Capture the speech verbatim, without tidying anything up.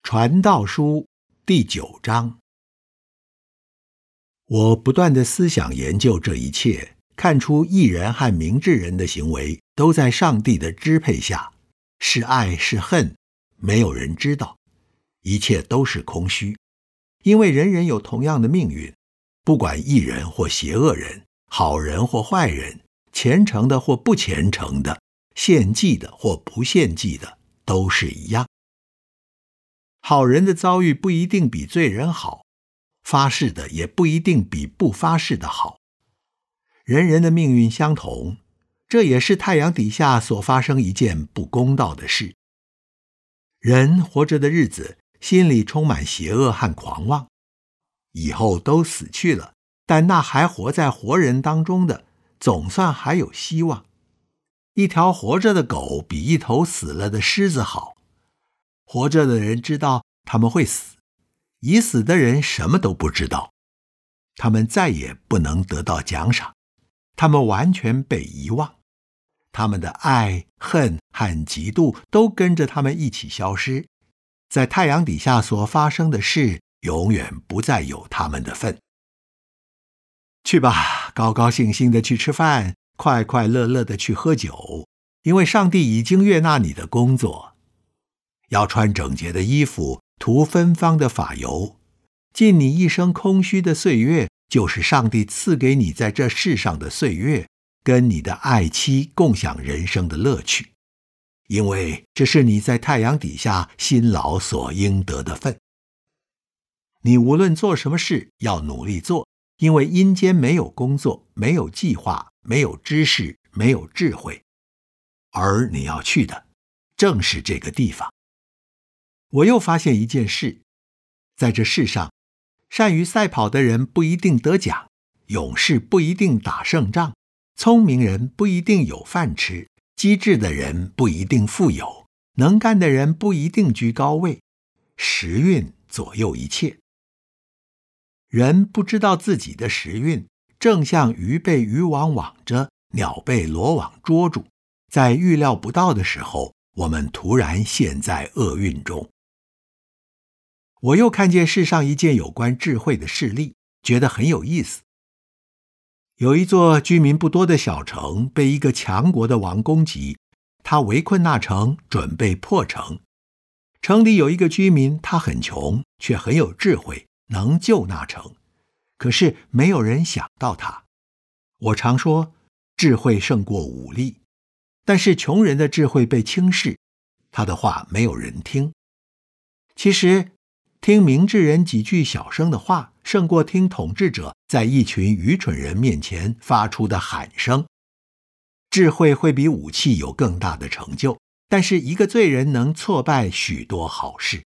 传道书第九章。我不断地思想研究这一切，看出义人和明智人的行为都在上帝的支配下，是爱是恨，没有人知道，一切都是空虚，因为人人有同样的命运，不管义人或邪恶人，好人或坏人，虔诚的或不虔诚的，献祭的或不献祭的，都是一样。好人的遭遇不一定比罪人好，发誓的也不一定比不发誓的好。人人的命运相同，这也是太阳底下所发生一件不公道的事。人活着的日子，心里充满邪恶和狂妄，以后都死去了，但那还活在活人当中的，总算还有希望。一条活着的狗比一头死了的狮子好。活着的人知道他们会死，已死的人什么都不知道，他们再也不能得到奖赏，他们完全被遗忘，他们的爱、恨和嫉妒都跟着他们一起消失，在太阳底下所发生的事永远不再有他们的份。去吧，高高兴兴的去吃饭，快快乐乐的去喝酒，因为上帝已经悦纳你的工作。要穿整洁的衣服，涂芬芳的发油，尽你一生空虚的岁月，就是上帝赐给你在这世上的岁月，跟你的爱妻共享人生的乐趣，因为这是你在太阳底下辛劳所应得的份。你无论做什么事，要努力做，因为阴间没有工作，没有计划，没有知识，没有智慧，而你要去的正是这个地方。我又发现一件事，在这世上，善于赛跑的人不一定得奖，勇士不一定打胜仗，聪明人不一定有饭吃，机智的人不一定富有，能干的人不一定居高位，时运左右一切。人不知道自己的时运，正像鱼被渔网网着，鸟被罗网捉住，在预料不到的时候，我们突然陷在厄运中。我又看见世上一件有关智慧的事例，觉得很有意思。有一座居民不多的小城被一个强国的王攻击，他围困那城，准备破城。城里有一个居民，他很穷，却很有智慧，能救那城。可是没有人想到他。我常说，智慧胜过武力，但是穷人的智慧被轻视，他的话没有人听。其实听明智人几句小声的话，胜过听统治者在一群愚蠢人面前发出的喊声。智慧会比武器有更大的成就，但是一个罪人能挫败许多好事。